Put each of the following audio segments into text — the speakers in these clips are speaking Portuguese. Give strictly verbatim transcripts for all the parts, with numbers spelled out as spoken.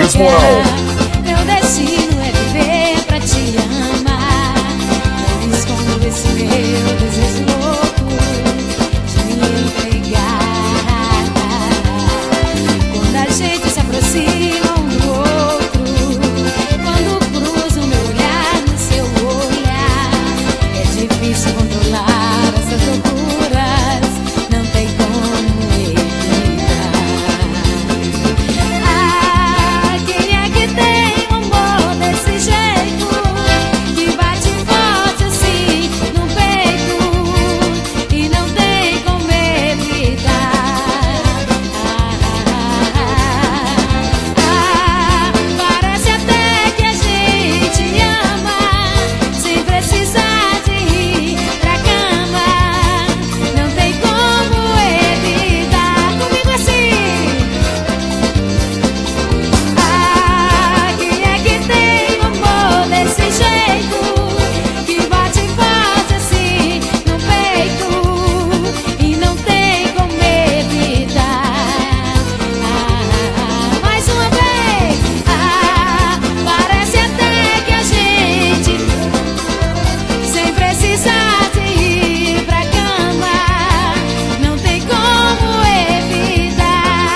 Carlinhos Moral. Meu destino é viver pra te amar. Não escondo esse meu desejo louco de me entregar. Quando a gente se aproxima um do outro, quando cruzo meu olhar no seu olhar, é difícil controlar essas loucuras, não tem como evitar. Ah, quem é que tem um amor desse jeito, que bate forte assim no peito e não tem como evitar? Ah, parece até que a gente ama sem precisar de ir pra cama, não tem como evitar. Comigo assim. Ah, quem é que tem um amor desse jeito, que bate forte assim no peito e não tem como evitar? Ah, mais uma vez. Ah, parece até que a gente, sem precisar de ir pra cama, não tem como evitar.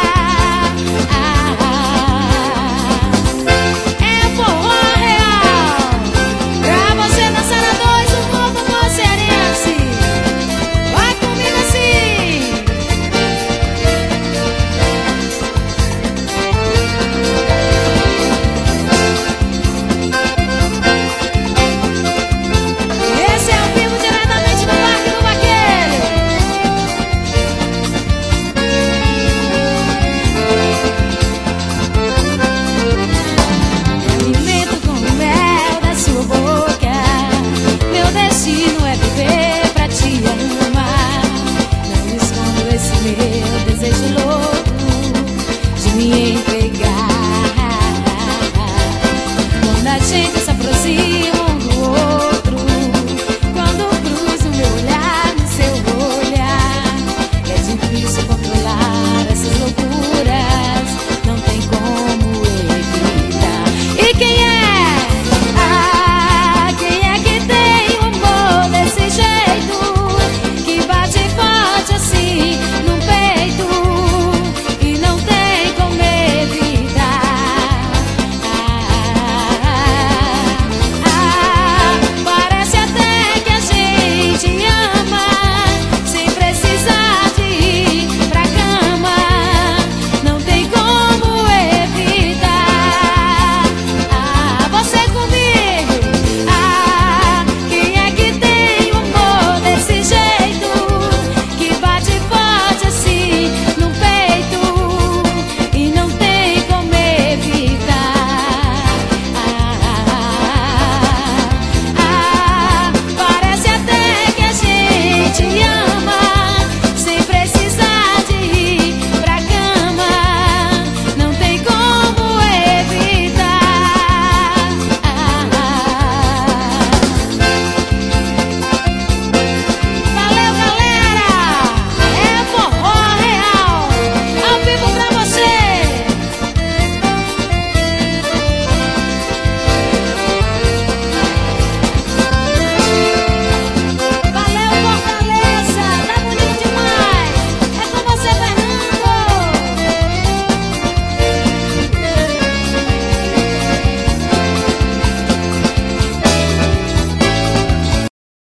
Ah, é forró real, pra você dançar a dois, o povo amor cearense. Vai comigo assim. Esse é ao vivo diretamente do Parque do Vaqueiro. Me alimento com o mel da sua boca. Meu destino é viver pra te amar. Não escondo esse meu desejo louco de me entregar.